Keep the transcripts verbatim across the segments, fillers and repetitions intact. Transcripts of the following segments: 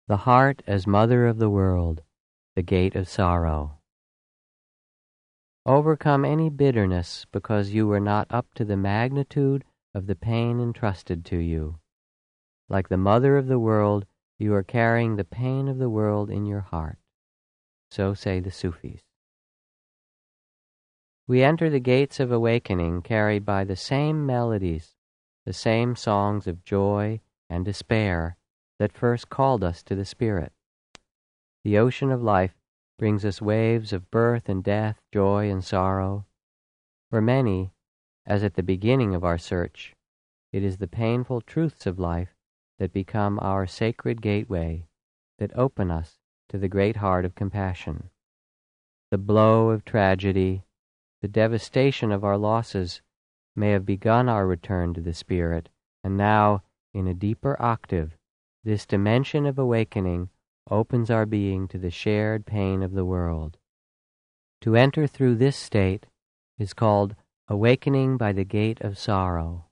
The heart as mother of the world, the gate of sorrow. Overcome any bitterness because you were not up to the magnitude of the pain entrusted to you. Like the mother of the world, you are carrying the pain of the world in your heart. So say the Sufis. We enter the gates of awakening carried by the same melodies, the same songs of joy and despair that first called us to the Spirit. The ocean of life brings us waves of birth and death, joy and sorrow. For many, as at the beginning of our search, it is the painful truths of life that become our sacred gateway, that open us to the great heart of compassion. The blow of tragedy, the devastation of our losses may have begun our return to the Spirit, and now, in a deeper octave, this dimension of awakening opens our being to the shared pain of the world. To enter through this state is called awakening by the gate of sorrow.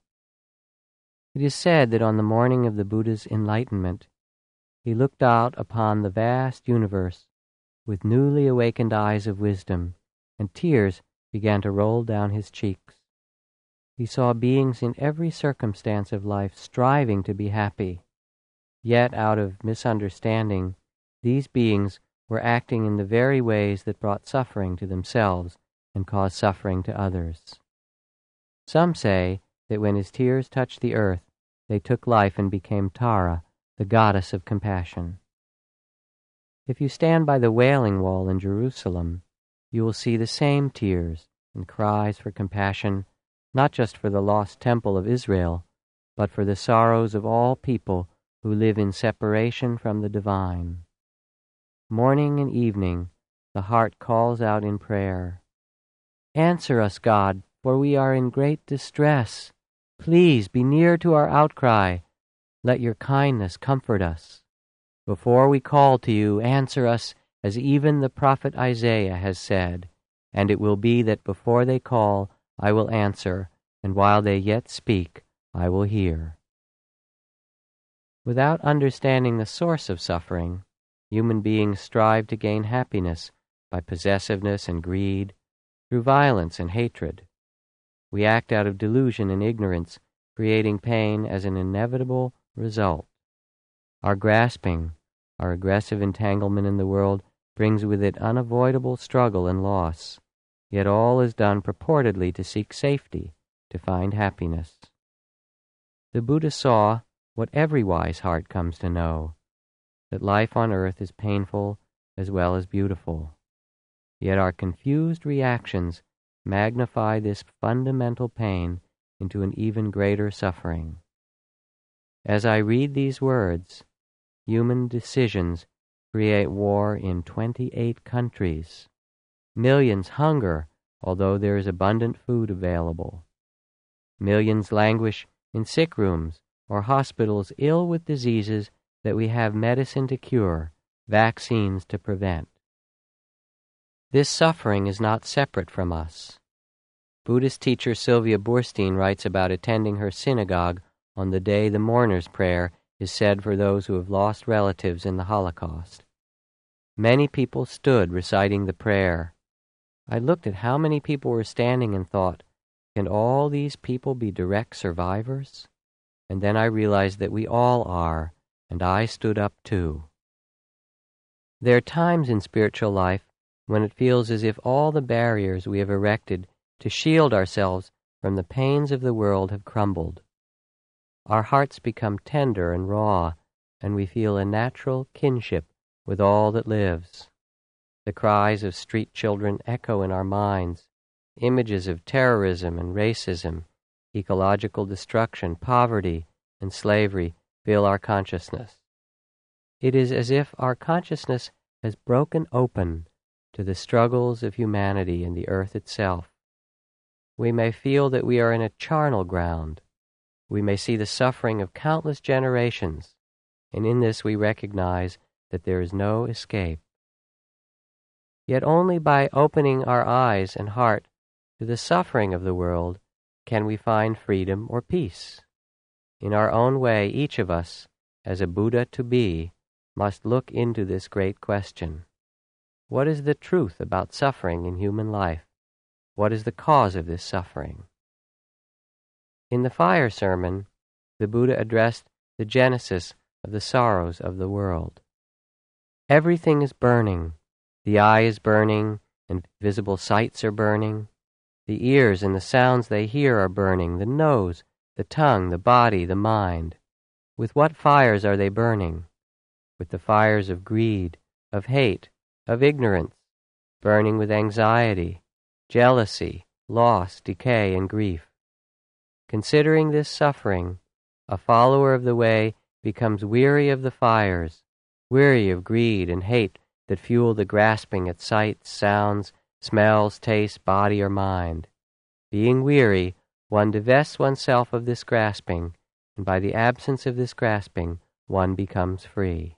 It is said that on the morning of the Buddha's enlightenment, he looked out upon the vast universe with newly awakened eyes of wisdom, and tears began to roll down his cheeks. He saw beings in every circumstance of life striving to be happy, yet out of misunderstanding, these beings were acting in the very ways that brought suffering to themselves and caused suffering to others. Some say that when his tears touched the earth, they took life and became Tara, the goddess of compassion. If you stand by the Wailing Wall in Jerusalem, you will see the same tears and cries for compassion, not just for the lost temple of Israel, but for the sorrows of all people who live in separation from the divine. Morning and evening, the heart calls out in prayer, "Answer us, God, for we are in great distress. Please be near to our outcry. Let your kindness comfort us. Before we call to you, answer us as even the prophet Isaiah has said, and it will be that before they call, I will answer, and while they yet speak, I will hear." Without understanding the source of suffering, human beings strive to gain happiness by possessiveness and greed, through violence and hatred. We act out of delusion and ignorance, creating pain as an inevitable result. Our grasping, our aggressive entanglement in the world brings with it unavoidable struggle and loss, yet all is done purportedly to seek safety, to find happiness. The Buddha saw what every wise heart comes to know, that life on earth is painful as well as beautiful. Yet our confused reactions magnify this fundamental pain into an even greater suffering. As I read these words, human decisions create war in twenty-eight countries. Millions hunger, although there is abundant food available. Millions languish in sick rooms or hospitals ill with diseases that we have medicine to cure, vaccines to prevent. This suffering is not separate from us. Buddhist teacher Sylvia Boorstein writes about attending her synagogue on the day the mourner's prayer is said for those who have lost relatives in the Holocaust. Many people stood reciting the prayer. I looked at how many people were standing and thought, can all these people be direct survivors? And then I realized that we all are, and I stood up too. There are times in spiritual life when it feels as if all the barriers we have erected to shield ourselves from the pains of the world have crumbled. Our hearts become tender and raw, and we feel a natural kinship with all that lives. The cries of street children echo in our minds. Images of terrorism and racism, ecological destruction, poverty, and slavery fill our consciousness. It is as if our consciousness has broken open to the struggles of humanity and the earth itself. We may feel that we are in a charnel ground. We may see the suffering of countless generations, and in this we recognize that there is no escape. Yet only by opening our eyes and heart to the suffering of the world can we find freedom or peace. In our own way, each of us, as a Buddha to be, must look into this great question. What is the truth about suffering in human life? What is the cause of this suffering? In the fire sermon, the Buddha addressed the genesis of the sorrows of the world. Everything is burning. The eye is burning, and visible sights are burning. The ears and the sounds they hear are burning, the nose, the tongue, the body, the mind. With what fires are they burning? With the fires of greed, of hate, of ignorance, burning with anxiety, jealousy, loss, decay, and grief. Considering this suffering, a follower of the way becomes weary of the fires, weary of greed and hate that fuel the grasping at sights, sounds, smells, tastes, body, or mind. Being weary, one divests oneself of this grasping, and by the absence of this grasping, one becomes free.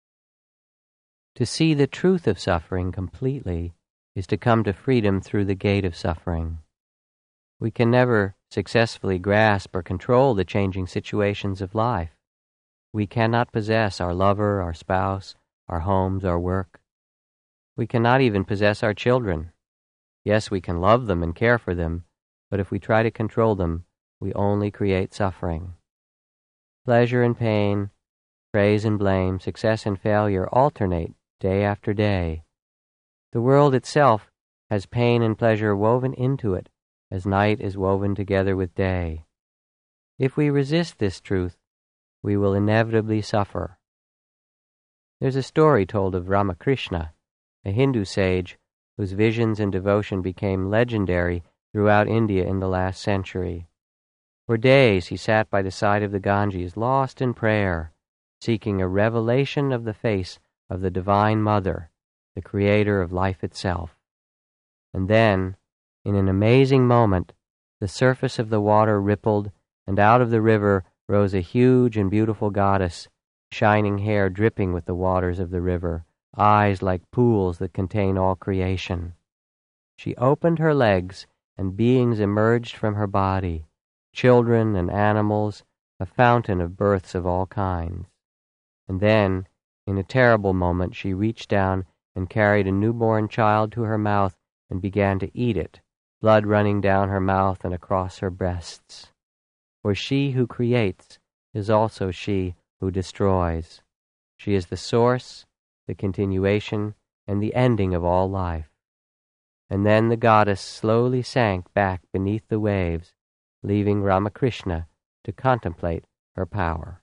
To see the truth of suffering completely is to come to freedom through the gate of suffering. We can never successfully grasp or control the changing situations of life. We cannot possess our lover, our spouse, our homes, our work. We cannot even possess our children. Yes, we can love them and care for them, but if we try to control them, we only create suffering. Pleasure and pain, praise and blame, success and failure alternate day after day. The world itself has pain and pleasure woven into it, as night is woven together with day. If we resist this truth, we will inevitably suffer. There's a story told of Ramakrishna, a Hindu sage whose visions and devotion became legendary throughout India in the last century. For days he sat by the side of the Ganges, lost in prayer, seeking a revelation of the face of the Divine Mother, the creator of life itself. And then, in an amazing moment, the surface of the water rippled, and out of the river rose a huge and beautiful goddess, shining hair dripping with the waters of the river, eyes like pools that contain all creation. She opened her legs, and beings emerged from her body, children and animals, a fountain of births of all kinds. And then, in a terrible moment, she reached down and carried a newborn child to her mouth and began to eat it, blood running down her mouth and across her breasts. For she who creates is also she who destroys. She is the source, the continuation, and the ending of all life. And then the goddess slowly sank back beneath the waves, leaving Ramakrishna to contemplate her power.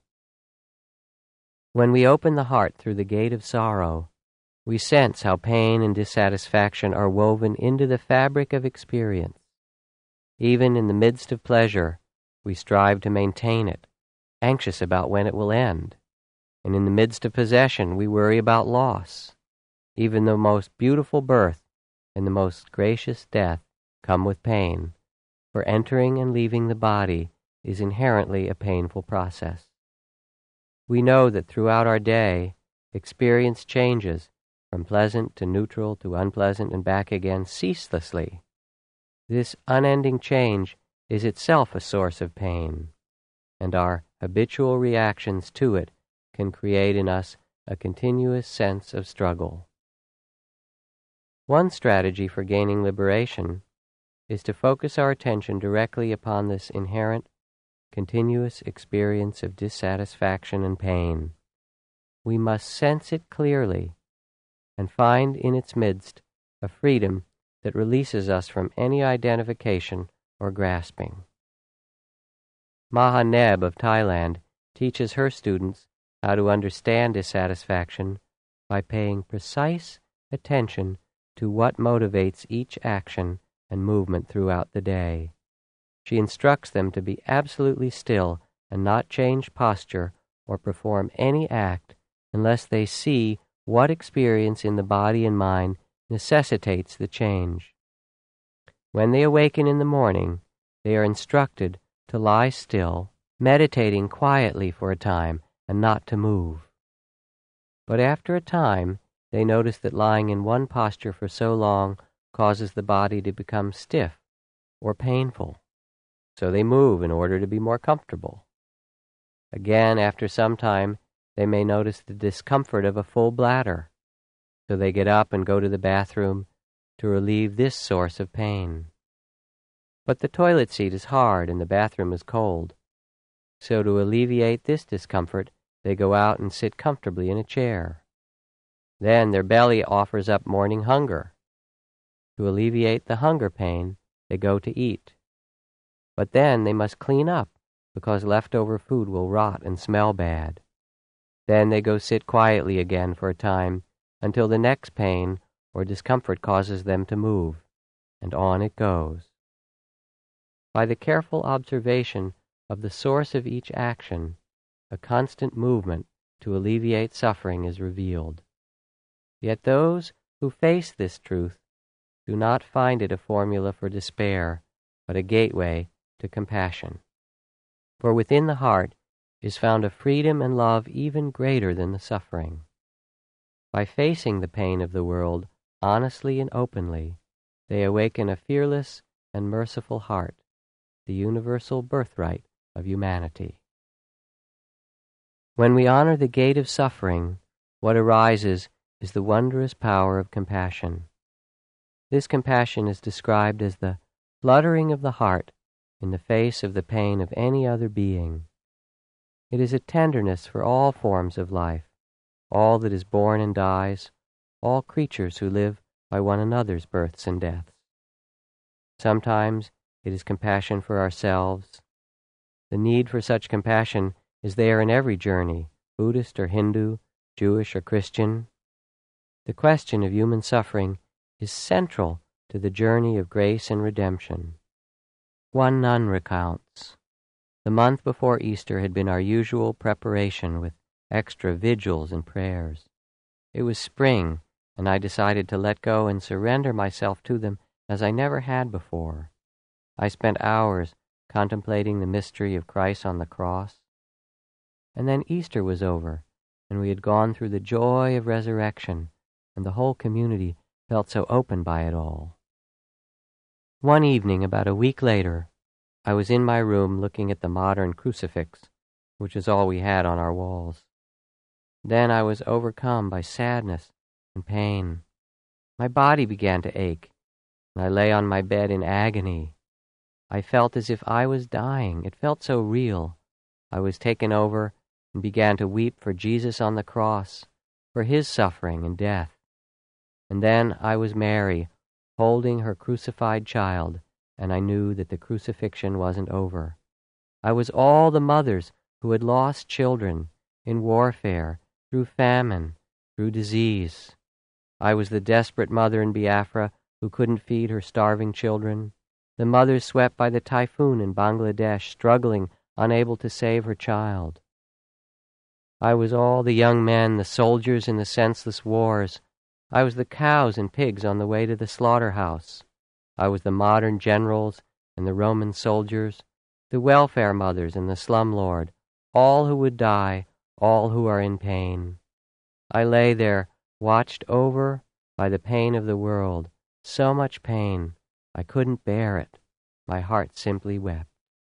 When we open the heart through the gate of sorrow, we sense how pain and dissatisfaction are woven into the fabric of experience. Even in the midst of pleasure, we strive to maintain it, anxious about when it will end. And in the midst of possession, we worry about loss. Even the most beautiful birth and the most gracious death come with pain, for entering and leaving the body is inherently a painful process. We know that throughout our day, experience changes from pleasant to neutral to unpleasant and back again ceaselessly. This unending change is itself a source of pain, and our habitual reactions to it can create in us a continuous sense of struggle. One strategy for gaining liberation is to focus our attention directly upon this inherent, continuous experience of dissatisfaction and pain. We must sense it clearly and find in its midst a freedom that releases us from any identification or grasping. Maha Neb of Thailand teaches her students how to understand dissatisfaction by paying precise attention to what motivates each action and movement throughout the day. She instructs them to be absolutely still and not change posture or perform any act unless they see what experience in the body and mind necessitates the change. When they awaken in the morning, they are instructed to lie still, meditating quietly for a time and not to move. But after a time, they notice that lying in one posture for so long causes the body to become stiff or painful. So they move in order to be more comfortable. Again, after some time, they may notice the discomfort of a full bladder, so they get up and go to the bathroom to relieve this source of pain. But the toilet seat is hard and the bathroom is cold, so to alleviate this discomfort, they go out and sit comfortably in a chair. Then their belly offers up morning hunger. To alleviate the hunger pain, they go to eat. But then they must clean up, because leftover food will rot and smell bad. Then they go sit quietly again for a time until the next pain or discomfort causes them to move, and on it goes. By the careful observation of the source of each action, a constant movement to alleviate suffering is revealed. Yet those who face this truth do not find it a formula for despair, but a gateway to compassion. For within the heart is found a freedom and love even greater than the suffering. By facing the pain of the world honestly and openly, they awaken a fearless and merciful heart, the universal birthright of humanity. When we honor the gate of suffering, what arises is the wondrous power of compassion. This compassion is described as the fluttering of the heart in the face of the pain of any other being. It is a tenderness for all forms of life, all that is born and dies, all creatures who live by one another's births and deaths. Sometimes it is compassion for ourselves. The need for such compassion is there in every journey, Buddhist or Hindu, Jewish or Christian. The question of human suffering is central to the journey of grace and redemption. One nun recounts, "The month before Easter had been our usual preparation with extra vigils and prayers. It was spring, and I decided to let go and surrender myself to them as I never had before. I spent hours contemplating the mystery of Christ on the cross. And then Easter was over, and we had gone through the joy of resurrection, and the whole community felt so open by it all. One evening, about a week later, I was in my room looking at the modern crucifix, which is all we had on our walls. Then I was overcome by sadness and pain. My body began to ache, and I lay on my bed in agony. I felt as if I was dying. It felt so real. I was taken over and began to weep for Jesus on the cross, for his suffering and death. And then I was Mary, holding her crucified child, and I knew that the crucifixion wasn't over. I was all the mothers who had lost children in warfare, through famine, through disease. I was the desperate mother in Biafra who couldn't feed her starving children, the mother swept by the typhoon in Bangladesh, struggling, unable to save her child. I was all the young men, the soldiers in the senseless wars. I was the cows and pigs on the way to the slaughterhouse. I was the modern generals and the Roman soldiers, the welfare mothers and the slumlord, all who would die, all who are in pain. I lay there, watched over by the pain of the world, so much pain, I couldn't bear it. My heart simply wept.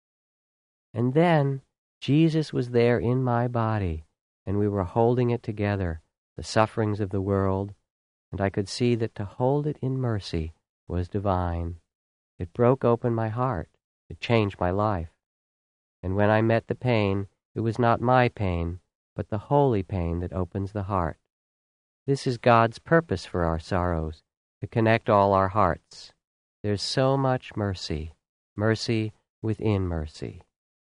And then Jesus was there in my body, and we were holding it together, the sufferings of the world, and I could see that to hold it in mercy was divine. It broke open my heart. It changed my life. And when I met the pain, it was not my pain, but the holy pain that opens the heart. This is God's purpose for our sorrows, to connect all our hearts. There's so much mercy, mercy within mercy.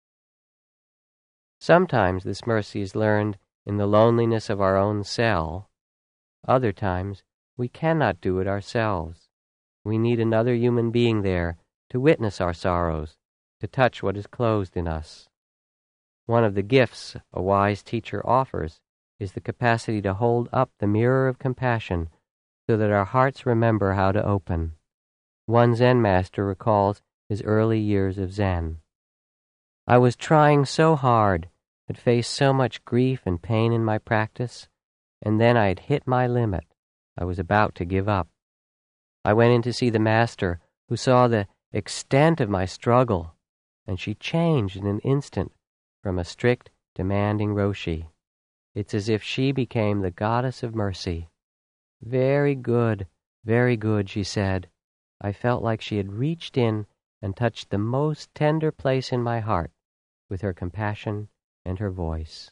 Sometimes this mercy is learned in the loneliness of our own cell. Other times, we cannot do it ourselves. We need another human being there to witness our sorrows, to touch what is closed in us. One of the gifts a wise teacher offers is the capacity to hold up the mirror of compassion so that our hearts remember how to open. One Zen master recalls his early years of Zen. I was trying so hard, had faced so much grief and pain in my practice, and then I had hit my limit. I was about to give up. I went in to see the master, who saw the extent of my struggle, and she changed in an instant from a strict, demanding Roshi. It's as if she became the goddess of mercy. Very good, very good, she said. I felt like she had reached in and touched the most tender place in my heart with her compassion and her voice.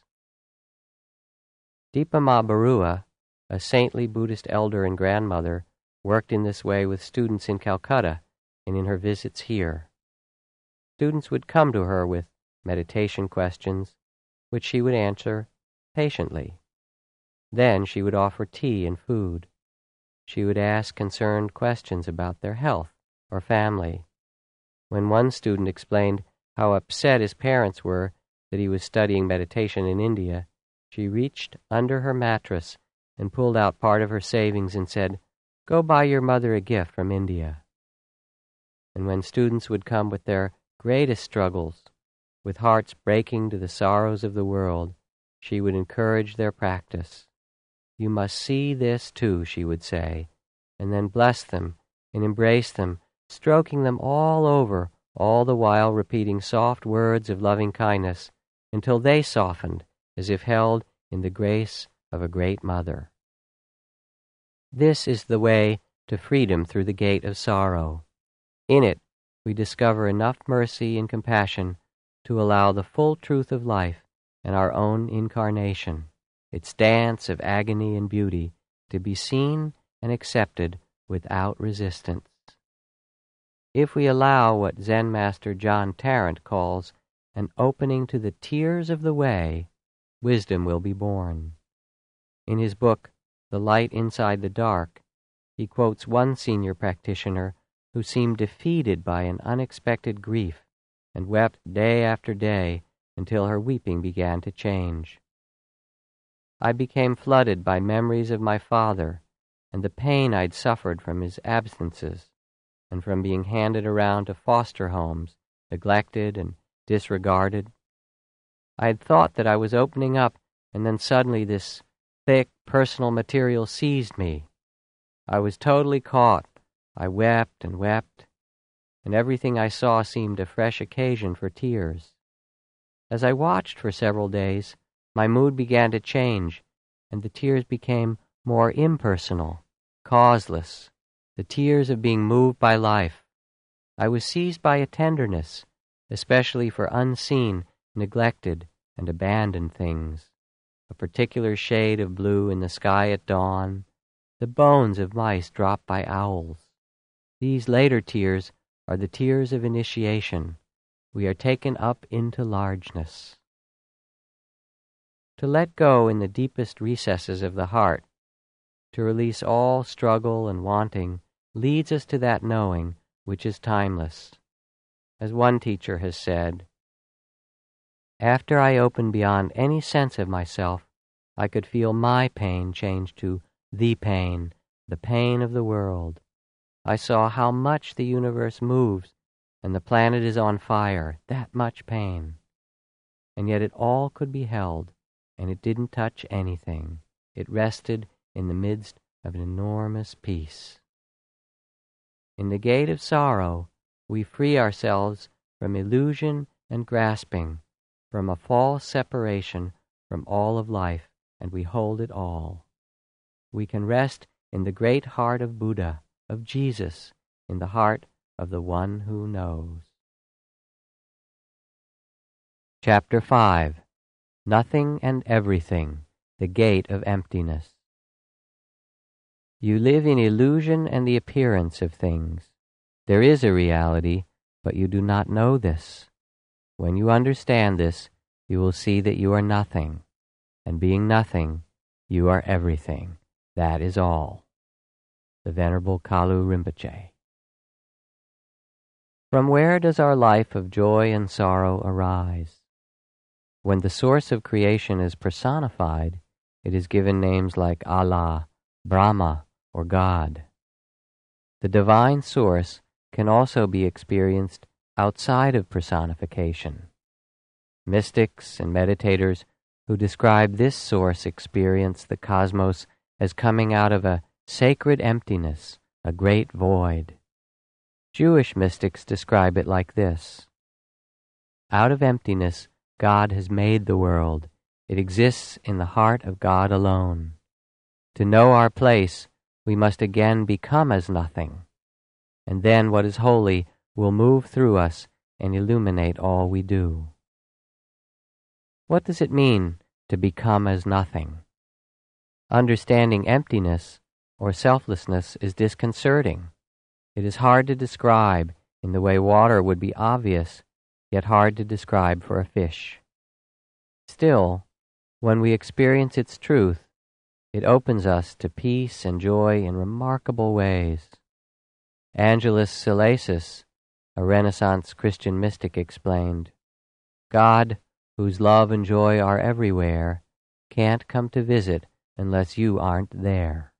Dipama Barua, a saintly Buddhist elder and grandmother, worked in this way with students in Calcutta and in her visits here. Students would come to her with meditation questions, which she would answer patiently. Then she would offer tea and food. She would ask concerned questions about their health or family. When one student explained how upset his parents were that he was studying meditation in India, she reached under her mattress and pulled out part of her savings and said, "Go buy your mother a gift from India." And when students would come with their greatest struggles, with hearts breaking to the sorrows of the world, she would encourage their practice. "You must see this too," she would say, and then bless them and embrace them, stroking them all over, all the while repeating soft words of loving kindness until they softened as if held in the grace of a great mother. This is the way to freedom through the gate of sorrow. In it, we discover enough mercy and compassion to allow the full truth of life and our own incarnation, its dance of agony and beauty, to be seen and accepted without resistance. If we allow what Zen master John Tarrant calls an opening to the tears of the way, wisdom will be born. In his book, The Light Inside the Dark, he quotes one senior practitioner who seemed defeated by an unexpected grief and wept day after day until her weeping began to change. "I became flooded by memories of my father and the pain I'd suffered from his absences and from being handed around to foster homes, neglected and disregarded. I had thought that I was opening up, and then suddenly this thick personal material seized me. I was totally caught. I wept and wept, and everything I saw seemed a fresh occasion for tears. As I watched for several days, my mood began to change, and the tears became more impersonal, causeless, the tears of being moved by life. I was seized by a tenderness, especially for unseen, neglected, and abandoned things, a particular shade of blue in the sky at dawn, the bones of mice dropped by owls. These later tears are the tears of initiation. We are taken up into largeness. To let go in the deepest recesses of the heart, to release all struggle and wanting, leads us to that knowing which is timeless. As one teacher has said, "After I opened beyond any sense of myself, I could feel my pain change to the pain, the pain of the world. I saw how much the universe moves and the planet is on fire, that much pain. And yet it all could be held, and it didn't touch anything. It rested in the midst of an enormous peace." In the gate of sorrow, we free ourselves from illusion and grasping, from a false separation from all of life, and we hold it all. We can rest in the great heart of Buddha, of Jesus, in the heart of the one who knows. Chapter five. Nothing and Everything, the Gate of Emptiness. You live in illusion and the appearance of things. There is a reality, but you do not know this. When you understand this, you will see that you are nothing, and being nothing, you are everything. That is all. The Venerable Kalu Rinpoche. From where does our life of joy and sorrow arise? When the source of creation is personified, it is given names like Allah, Brahma, or God. The divine source can also be experienced outside of personification. Mystics and meditators who describe this source experience the cosmos as coming out of a sacred emptiness, a great void. Jewish mystics describe it like this: out of emptiness, God has made the world. It exists in the heart of God alone. To know our place, we must again become as nothing, and then what is holy will move through us and illuminate all we do. What does it mean to become as nothing? Understanding emptiness or selflessness is disconcerting. It is hard to describe in the way water would be obvious, yet hard to describe for a fish. Still, when we experience its truth, it opens us to peace and joy in remarkable ways. Angelus Silesius, a Renaissance Christian mystic, explained, "God, whose love and joy are everywhere, can't come to visit unless you aren't there."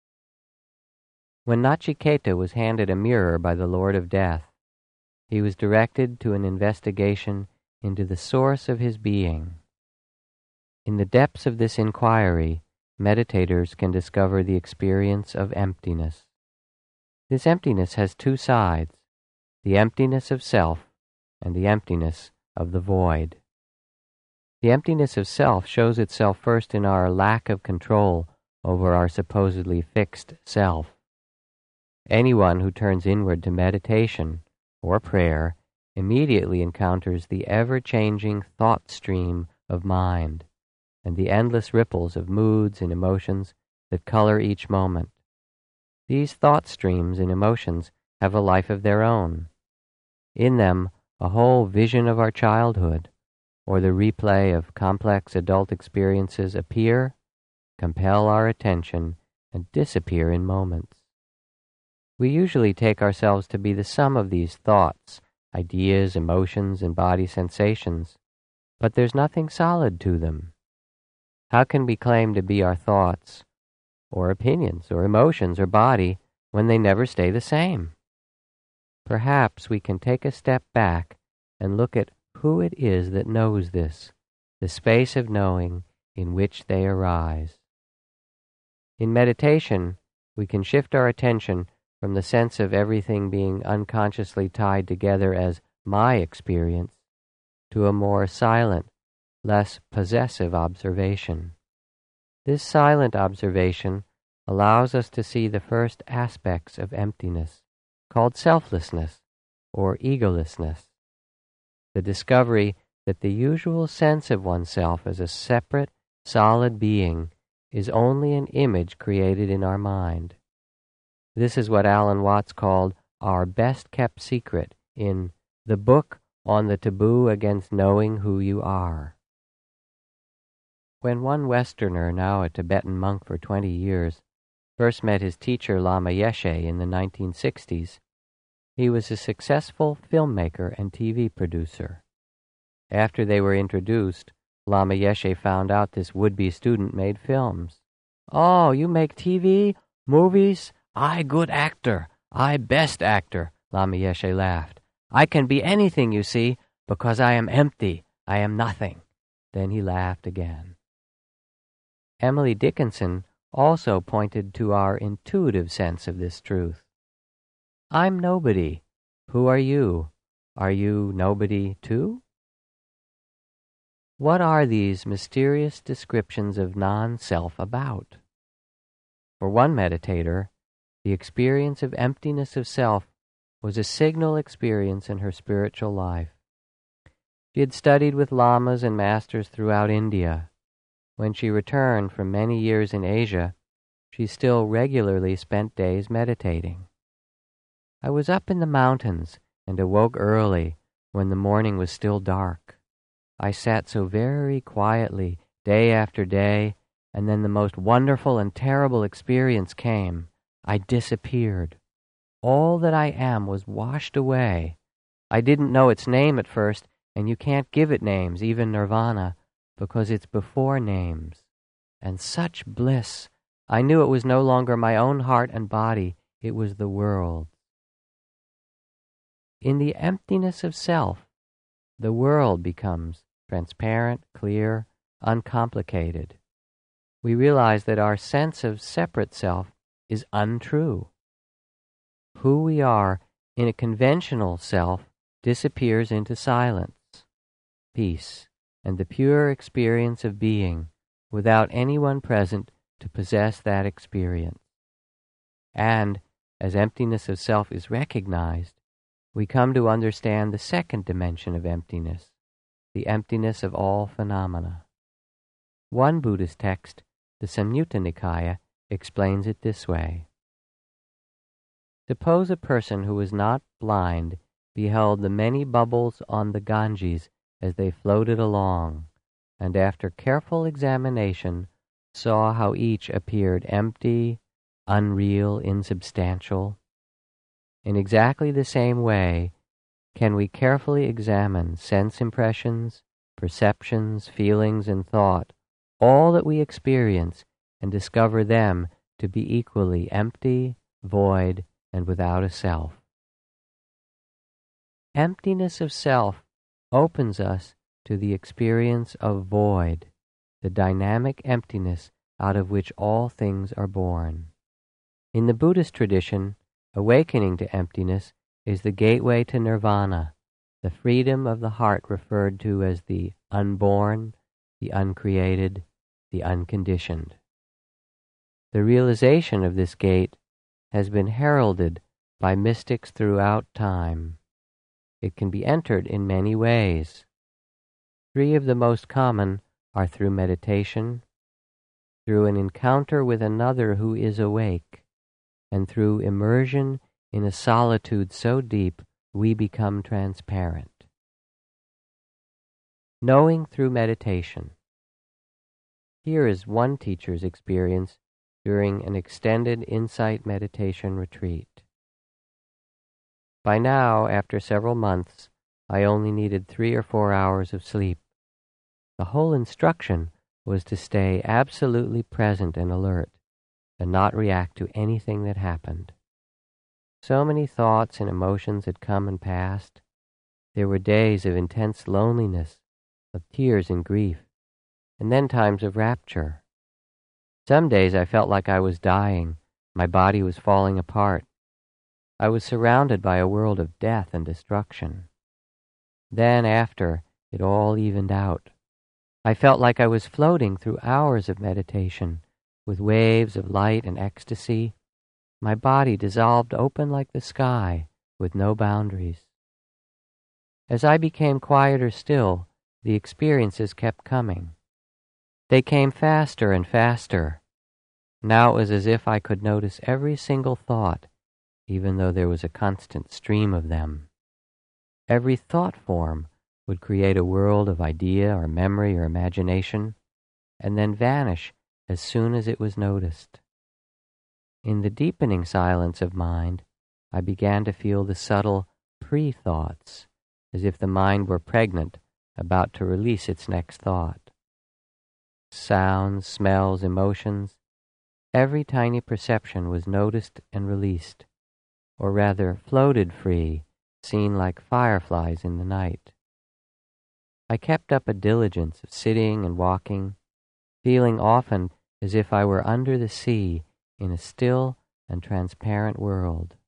When Nachiketa was handed a mirror by the Lord of Death, he was directed to an investigation into the source of his being. In the depths of this inquiry, meditators can discover the experience of emptiness. This emptiness has two sides, the emptiness of self and the emptiness of the void. The emptiness of self shows itself first in our lack of control over our supposedly fixed self. Anyone who turns inward to meditation or prayer immediately encounters the ever-changing thought stream of mind and the endless ripples of moods and emotions that color each moment. These thought streams and emotions have a life of their own. In them, a whole vision of our childhood or the replay of complex adult experiences appear, compel our attention, and disappear in moments. We usually take ourselves to be the sum of these thoughts, ideas, emotions, and body sensations, but there's nothing solid to them. How can we claim to be our thoughts, or opinions, or emotions, or body, when they never stay the same? Perhaps we can take a step back and look at who it is that knows this, the space of knowing in which they arise. In meditation, we can shift our attention from the sense of everything being unconsciously tied together as my experience to a more silent, less possessive observation. This silent observation allows us to see the first aspects of emptiness, called selflessness or egolessness, the discovery that the usual sense of oneself as a separate, solid being is only an image created in our mind. This is what Alan Watts called our best-kept secret in The Book on the Taboo Against Knowing Who You Are. When one Westerner, now a Tibetan monk for twenty years, first met his teacher Lama Yeshe in the nineteen sixties, he was a successful filmmaker and T V producer. After they were introduced, Lama Yeshe found out this would-be student made films. "Oh, you make T V? Movies? I good actor. I best actor," Lama Yeshe laughed. "I can be anything, you see, because I am empty. I am nothing." Then he laughed again. Emily Dickinson also pointed to our intuitive sense of this truth. "I'm nobody. Who are you? Are you nobody too?" What are these mysterious descriptions of non-self about? For one meditator, the experience of emptiness of self was a signal experience in her spiritual life. She had studied with lamas and masters throughout India. When she returned from many years in Asia, she still regularly spent days meditating. "I was up in the mountains and awoke early when the morning was still dark. I sat so very quietly day after day, and then the most wonderful and terrible experience came. I disappeared. All that I am was washed away. I didn't know its name at first, and you can't give it names, even nirvana, because it's before names. And such bliss! I knew it was no longer my own heart and body, it was the world." In the emptiness of self, the world becomes transparent, clear, uncomplicated. We realize that our sense of separate self is untrue. Who we are in a conventional self disappears into silence, peace, and the pure experience of being without anyone present to possess that experience. And as emptiness of self is recognized, we come to understand the second dimension of emptiness, the emptiness of all phenomena. One Buddhist text, the Samyutta Nikaya, explains it this way. Suppose a person who was not blind beheld the many bubbles on the Ganges as they floated along, and after careful examination saw how each appeared empty, unreal, insubstantial. In exactly the same way can we carefully examine sense impressions, perceptions, feelings, and thought, all that we experience, and discover them to be equally empty, void, and without a self. Emptiness of self opens us to the experience of void, the dynamic emptiness out of which all things are born. In the Buddhist tradition, awakening to emptiness is the gateway to nirvana, the freedom of the heart referred to as the unborn, the uncreated, the unconditioned. The realization of this gate has been heralded by mystics throughout time. It can be entered in many ways. Three of the most common are through meditation, through an encounter with another who is awake, and through immersion in a solitude so deep we become transparent. Knowing through meditation. Here is one teacher's experience during an extended insight meditation retreat. By now, after several months, I only needed three or four hours of sleep. The whole instruction was to stay absolutely present and alert, and not react to anything that happened. So many thoughts and emotions had come and passed. There were days of intense loneliness, of tears and grief, and then times of rapture. Some days I felt like I was dying, my body was falling apart. I was surrounded by a world of death and destruction. Then after, it all evened out. I felt like I was floating through hours of meditation, with waves of light and ecstasy. My body dissolved open like the sky, with no boundaries. As I became quieter still, the experiences kept coming. They came faster and faster. Now it was as if I could notice every single thought, even though there was a constant stream of them. Every thought form would create a world of idea or memory or imagination, and then vanish as soon as it was noticed. In the deepening silence of mind, I began to feel the subtle pre-thoughts, as if the mind were pregnant, about to release its next thought. Sounds, smells, emotions, every tiny perception was noticed and released, or rather floated free, seen like fireflies in the night. I kept up a diligence of sitting and walking, feeling often as if I were under the sea in a still and transparent world.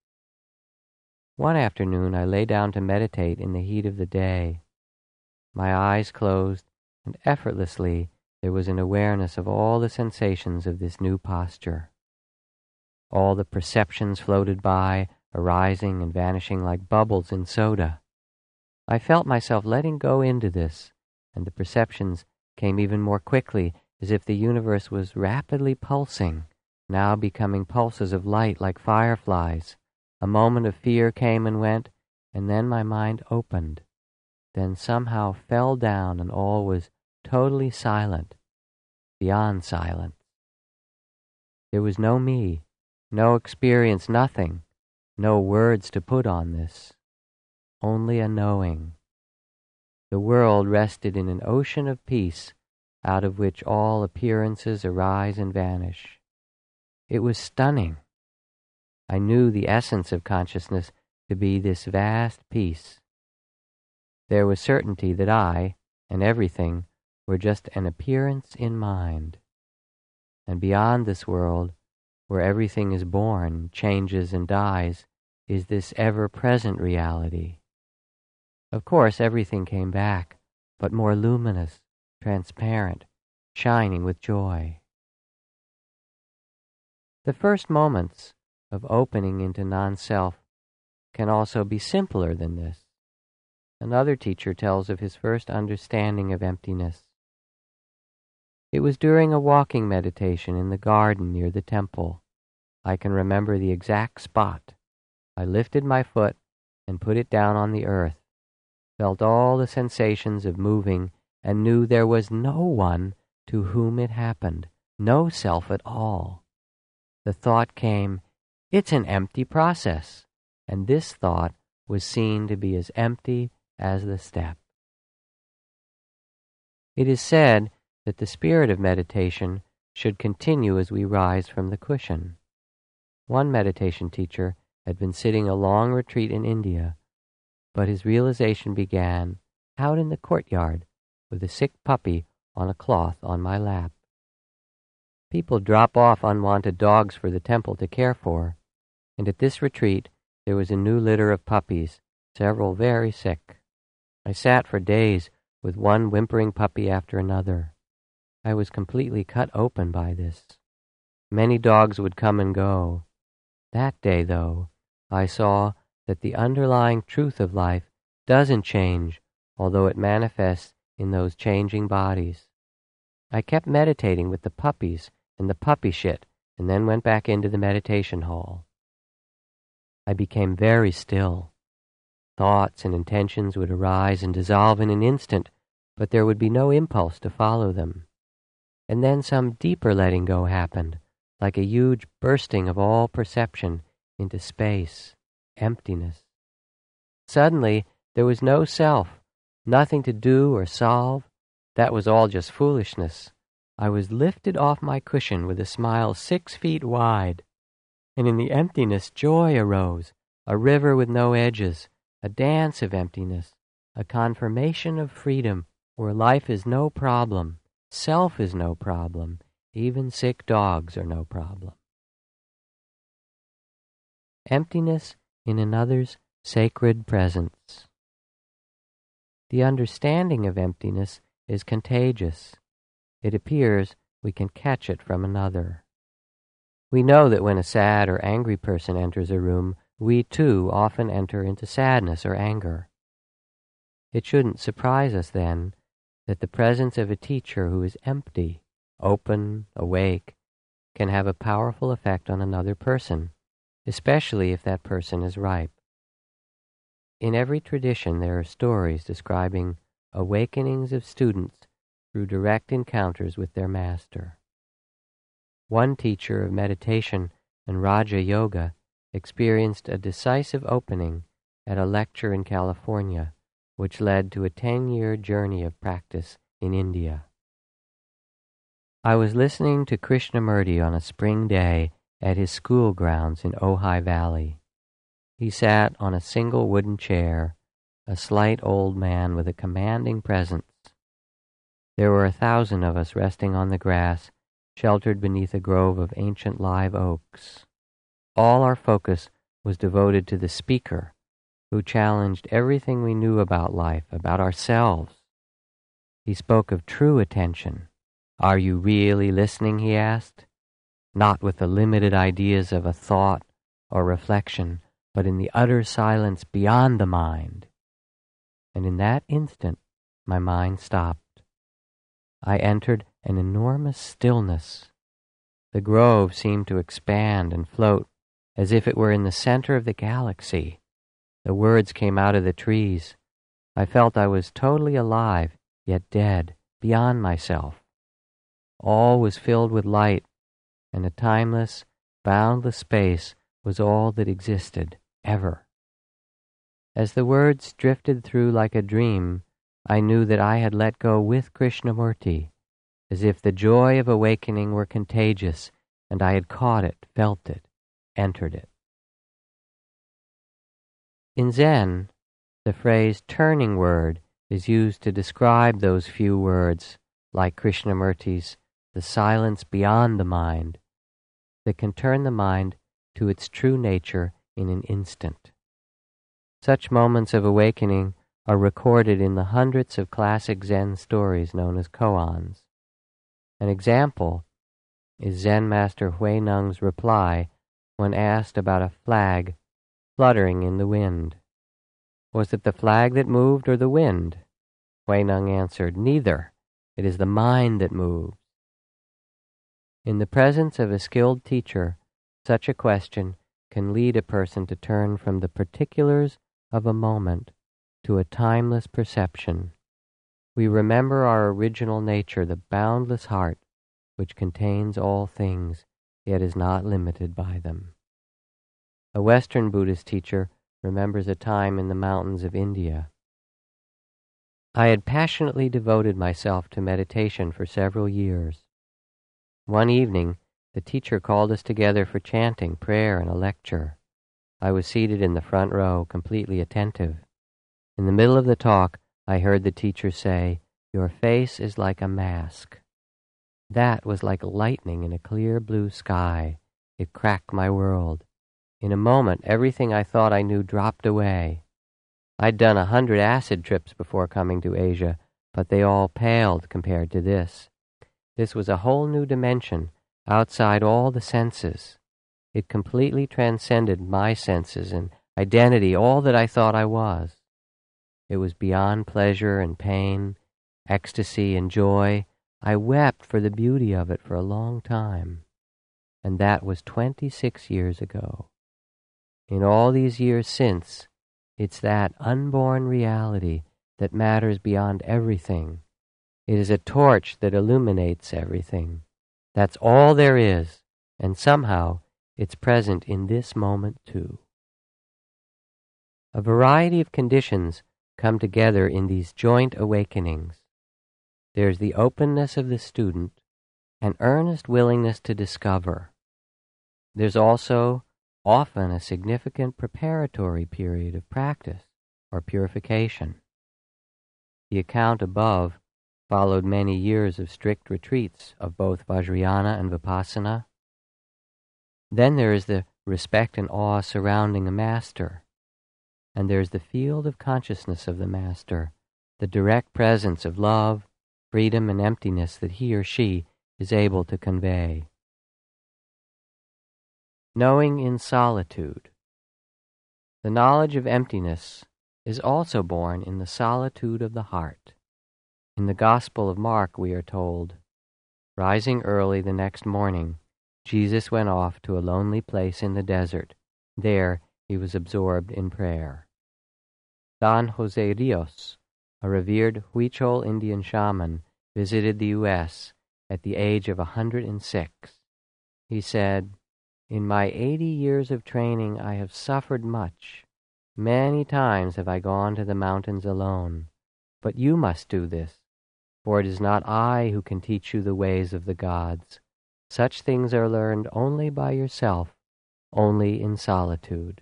One afternoon I lay down to meditate in the heat of the day. My eyes closed, and effortlessly there was an awareness of all the sensations of this new posture. All the perceptions floated by, arising and vanishing like bubbles in soda. I felt myself letting go into this, and the perceptions came even more quickly, as if the universe was rapidly pulsing, now becoming pulses of light like fireflies. A moment of fear came and went, and then my mind opened, then somehow fell down, and all was totally silent, beyond silence. There was no me, no experience, nothing, no words to put on this, only a knowing. The world rested in an ocean of peace, out of which all appearances arise and vanish. It was stunning. I knew the essence of consciousness to be this vast peace. There was certainty that I, and everything, were just an appearance in mind. And beyond this world, where everything is born, changes, and dies, is this ever-present reality. Of course, everything came back, but more luminous, transparent, shining with joy. The first moments of opening into non-self can also be simpler than this. Another teacher tells of his first understanding of emptiness. It was during a walking meditation in the garden near the temple. I can remember the exact spot. I lifted my foot and put it down on the earth, felt all the sensations of moving, and knew there was no one to whom it happened, no self at all. The thought came, it's an empty process, and this thought was seen to be as empty as the step. It is said that the spirit of meditation should continue as we rise from the cushion. One meditation teacher had been sitting a long retreat in India, but his realization began out in the courtyard with a sick puppy on a cloth on my lap. People drop off unwanted dogs for the temple to care for, and at this retreat there was a new litter of puppies, several very sick. I sat for days with one whimpering puppy after another. I was completely cut open by this. Many dogs would come and go. That day, though, I saw that the underlying truth of life doesn't change, although it manifests in those changing bodies. I kept meditating with the puppies and the puppy shit, and then went back into the meditation hall. I became very still. Thoughts and intentions would arise and dissolve in an instant, but there would be no impulse to follow them. And then some deeper letting go happened, like a huge bursting of all perception into space, emptiness. Suddenly, there was no self, nothing to do or solve. That was all just foolishness. I was lifted off my cushion with a smile six feet wide, and in the emptiness joy arose, a river with no edges, a dance of emptiness, a confirmation of freedom where life is no problem, self is no problem, even sick dogs are no problem. Emptiness in another's sacred presence. The understanding of emptiness is contagious. It appears we can catch it from another. We know that when a sad or angry person enters a room, we too often enter into sadness or anger. It shouldn't surprise us then that the presence of a teacher who is empty, open, awake, can have a powerful effect on another person, especially if that person is ripe. In every tradition there are stories describing awakenings of students through direct encounters with their master. One teacher of meditation and Raja Yoga experienced a decisive opening at a lecture in California, which led to a ten-year journey of practice in India. I was listening to Krishnamurti on a spring day at his school grounds in Ojai Valley. He sat on a single wooden chair, a slight old man with a commanding presence. There were a thousand of us resting on the grass, sheltered beneath a grove of ancient live oaks. All our focus was devoted to the speaker, who challenged everything we knew about life, about ourselves. He spoke of true attention. Are you really listening, he asked? Not with the limited ideas of a thought or reflection, but in the utter silence beyond the mind. And in that instant, my mind stopped. I entered an enormous stillness. The grove seemed to expand and float as if it were in the center of the galaxy. The words came out of the trees. I felt I was totally alive, yet dead, beyond myself. All was filled with light, and a timeless, boundless space was all that existed, ever. As the words drifted through like a dream, I knew that I had let go with Krishnamurti, as if the joy of awakening were contagious, and I had caught it, felt it, entered it. In Zen, the phrase turning word is used to describe those few words, like Krishnamurti's, the silence beyond the mind, that can turn the mind to its true nature in an instant. Such moments of awakening are recorded in the hundreds of classic Zen stories known as koans. An example is Zen master Huineng's reply when asked about a flag fluttering in the wind. Was it the flag that moved or the wind? Huineng answered, neither. It is the mind that moves. In the presence of a skilled teacher, such a question can lead a person to turn from the particulars of a moment to a timeless perception. We remember our original nature, the boundless heart, which contains all things, yet is not limited by them. A Western Buddhist teacher remembers a time in the mountains of India. I had passionately devoted myself to meditation for several years. One evening, the teacher called us together for chanting, prayer, and a lecture. I was seated in the front row, completely attentive. In the middle of the talk, I heard the teacher say, "Your face is like a mask." That was like lightning in a clear blue sky. It cracked my world. In a moment, everything I thought I knew dropped away. I'd done a hundred acid trips before coming to Asia, but they all paled compared to this. This was a whole new dimension, outside all the senses. It completely transcended my senses and identity, all that I thought I was. It was beyond pleasure and pain, ecstasy and joy. I wept for the beauty of it for a long time. And that was twenty-six years ago. In all these years since, it's that unborn reality that matters beyond everything. It is a torch that illuminates everything. That's all there is, and somehow it's present in this moment too. A variety of conditions come together in these joint awakenings. There's the openness of the student, an earnest willingness to discover. There's also often a significant preparatory period of practice or purification. The account above followed many years of strict retreats of both Vajrayana and Vipassana. Then there is the respect and awe surrounding a master, and there's the field of consciousness of the master, the direct presence of love, freedom, and emptiness that he or she is able to convey. Knowing in solitude. The knowledge of emptiness is also born in the solitude of the heart. In the Gospel of Mark we are told, rising early the next morning, Jesus went off to a lonely place in the desert. There he was absorbed in prayer. Don Jose Rios, a revered Huichol Indian shaman, visited the U S at the age of one hundred six. He said, "In my eighty years of training I have suffered much. Many times have I gone to the mountains alone. But you must do this, for it is not I who can teach you the ways of the gods. Such things are learned only by yourself, only in solitude."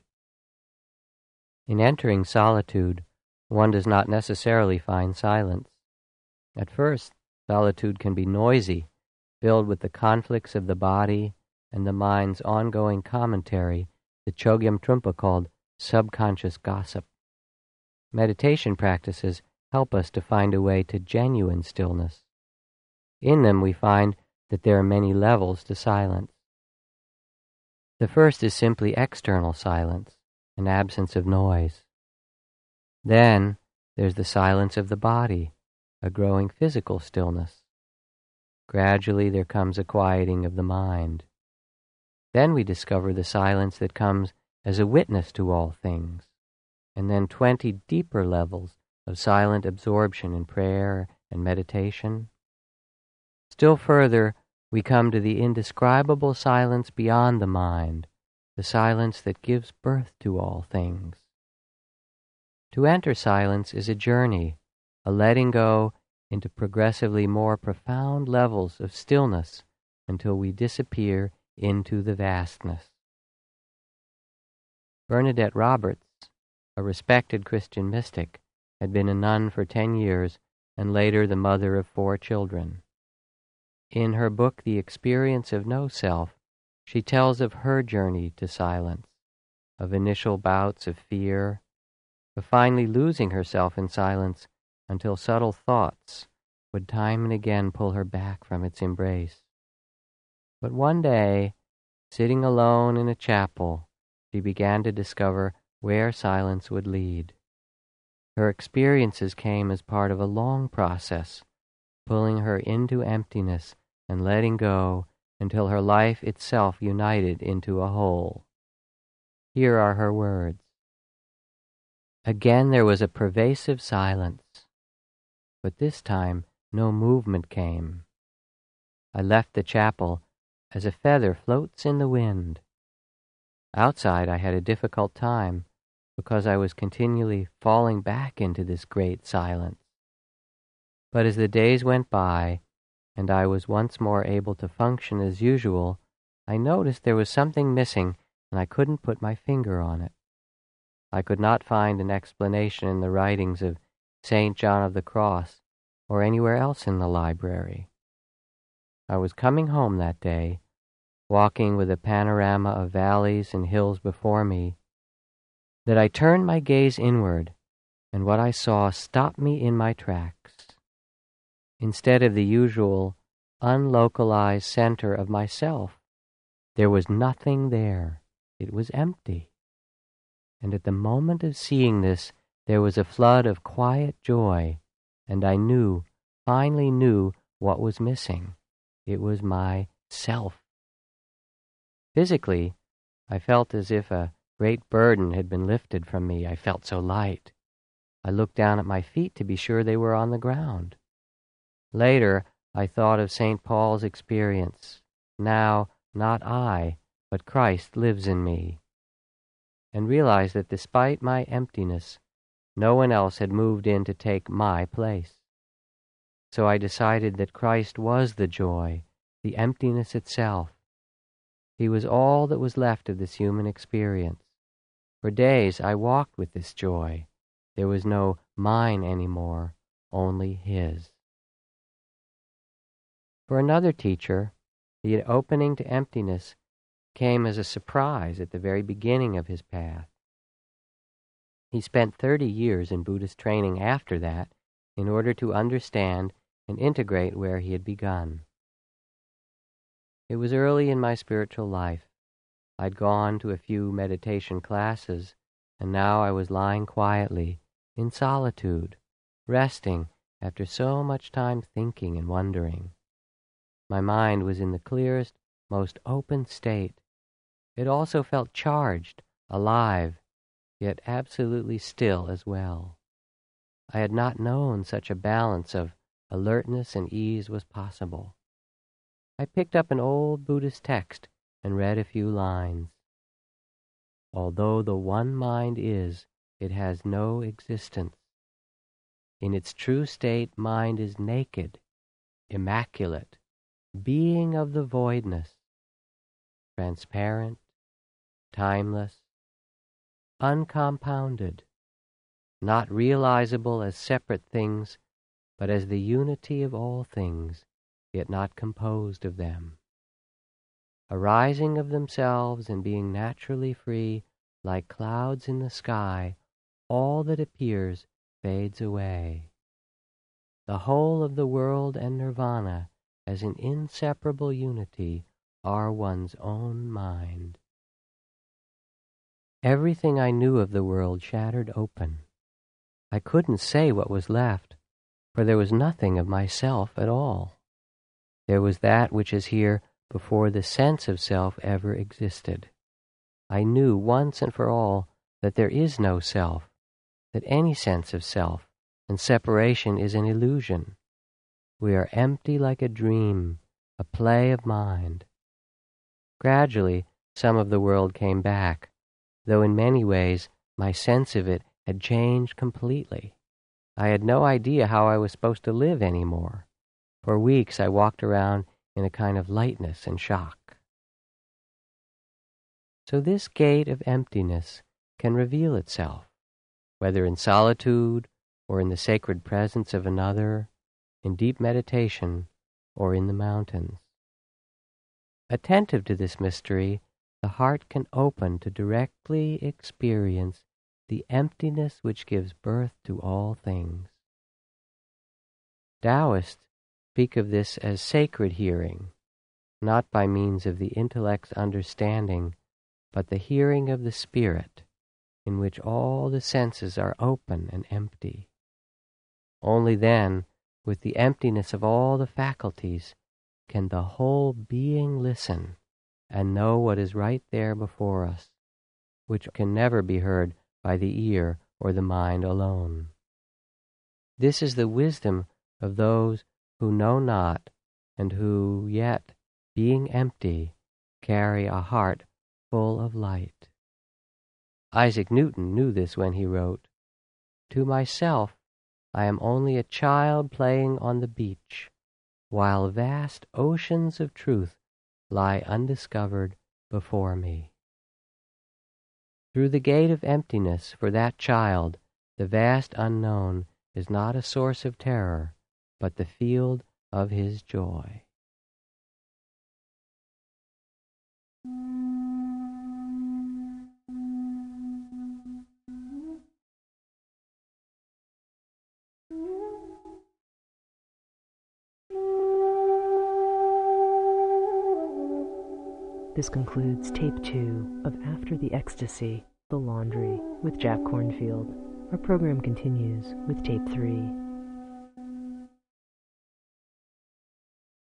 In entering solitude, one does not necessarily find silence. At first, solitude can be noisy, filled with the conflicts of the body and the mind's ongoing commentary that Chogyam Trungpa called subconscious gossip. Meditation practices help us to find a way to genuine stillness. In them we find that there are many levels to silence. The first is simply external silence, an absence of noise. Then there's the silence of the body, a growing physical stillness. Gradually there comes a quieting of the mind. Then we discover the silence that comes as a witness to all things, and then twenty deeper levels of silent absorption in prayer and meditation. Still further, we come to the indescribable silence beyond the mind, the silence that gives birth to all things. To enter silence is a journey, a letting go into progressively more profound levels of stillness until we disappear into the vastness. Bernadette Roberts, a respected Christian mystic, had been a nun for ten years and later the mother of four children. In her book, The Experience of No Self, she tells of her journey to silence, of initial bouts of fear, of finally losing herself in silence until subtle thoughts would time and again pull her back from its embrace. But one day, sitting alone in a chapel, she began to discover where silence would lead. Her experiences came as part of a long process, pulling her into emptiness and letting go until her life itself united into a whole. Here are her words. Again there was a pervasive silence, but this time no movement came. I left the chapel as a feather floats in the wind. Outside I had a difficult time because I was continually falling back into this great silence. But as the days went by and I was once more able to function as usual, I noticed there was something missing and I couldn't put my finger on it. I could not find an explanation in the writings of Saint John of the Cross or anywhere else in the library. I was coming home that day, walking with a panorama of valleys and hills before me, that I turned my gaze inward, and what I saw stopped me in my tracks. Instead of the usual, unlocalized center of myself, there was nothing there. It was empty. And at the moment of seeing this, there was a flood of quiet joy, and I knew, finally knew, what was missing. It was my self. Physically, I felt as if a great burden had been lifted from me. I felt so light. I looked down at my feet to be sure they were on the ground. Later, I thought of Saint Paul's experience. Now, not I, but Christ lives in me, and realized that despite my emptiness, no one else had moved in to take my place. So I decided that Christ was the joy, the emptiness itself. He was all that was left of this human experience. For days I walked with this joy. There was no mine anymore, only His. For another teacher, the opening to emptiness came as a surprise at the very beginning of his path. He spent thirty years in Buddhist training after that in order to understand and integrate where he had begun. It was early in my spiritual life. I'd gone to a few meditation classes, and now I was lying quietly, in solitude, resting after so much time thinking and wondering. My mind was in the clearest, most open state. It also felt charged, alive, yet absolutely still as well. I had not known such a balance of alertness and ease was possible. I picked up an old Buddhist text and read a few lines. Although the one mind is, it has no existence. In its true state, mind is naked, immaculate, being of the voidness, transparent, timeless, uncompounded, not realizable as separate things, but as the unity of all things, yet not composed of them. Arising of themselves and being naturally free, like clouds in the sky, all that appears fades away. The whole of the world and nirvana, as an inseparable unity, are one's own mind. Everything I knew of the world shattered open. I couldn't say what was left, for there was nothing of myself at all. There was that which is here before the sense of self ever existed. I knew once and for all that there is no self, that any sense of self and separation is an illusion. We are empty like a dream, a play of mind. Gradually, some of the world came back, though in many ways my sense of it had changed completely. I had no idea how I was supposed to live anymore. For weeks I walked around in a kind of lightness and shock. So this gate of emptiness can reveal itself, whether in solitude or in the sacred presence of another, in deep meditation or in the mountains. Attentive to this mystery, the heart can open to directly experience the emptiness which gives birth to all things. Taoists speak of this as sacred hearing, not by means of the intellect's understanding, but the hearing of the spirit, in which all the senses are open and empty. Only then, with the emptiness of all the faculties, can the whole being listen and know what is right there before us, which can never be heard by the ear or the mind alone. This is the wisdom of those who know not, and who yet, being empty, carry a heart full of light. Isaac Newton knew this when he wrote, "To myself I am only a child playing on the beach, while vast oceans of truth lie undiscovered before me." Through the gate of emptiness for that child, the vast unknown is not a source of terror, but the field of his joy. This concludes tape two of After the Ecstasy, The Laundry with Jack Kornfield. Our program continues with tape three.